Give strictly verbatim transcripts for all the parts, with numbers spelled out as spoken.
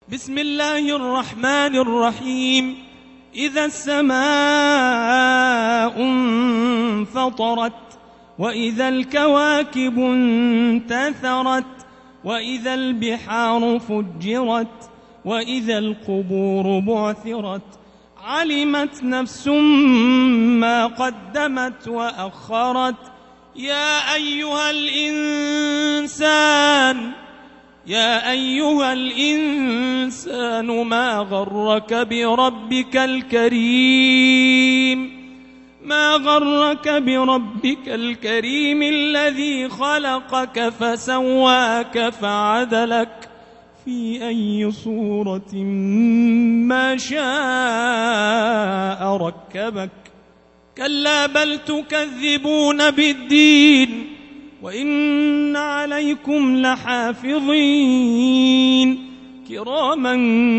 بسم الله الرحمن الرحيم. إذا السماء انفطرت وإذا الكواكب انتثرت وإذا البحار فجرت وإذا القبور بعثرت علمت نفس ما قدمت وأخرت. يا أيها الإنسان يا أيها الإنسان ما غرك بربك الكريم ما غرك بربك الكريم الذي خلقك فسواك فعدلك في أي صورة ما شاء ركبك. كلا بل تكذبون بالدين وإن عليكم لحافظين كراما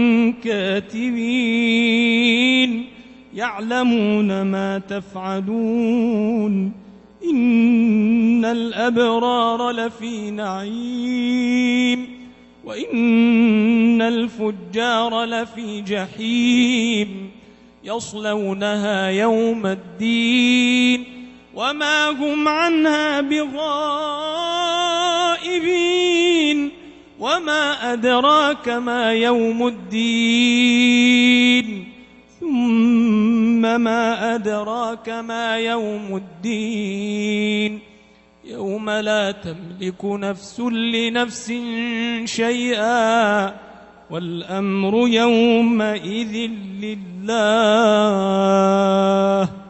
كاتبين يعلمون ما تفعلون. إن الأبرار لفي نعيم وإن الفجار لفي جحيم يصلونها يوم الدين وما هم عنها بغائبين. وما أدراك ما يوم الدين ثم ما أدراك ما يوم الدين يوم لا تملك نفس لنفس شيئا والأمر يومئذ لله.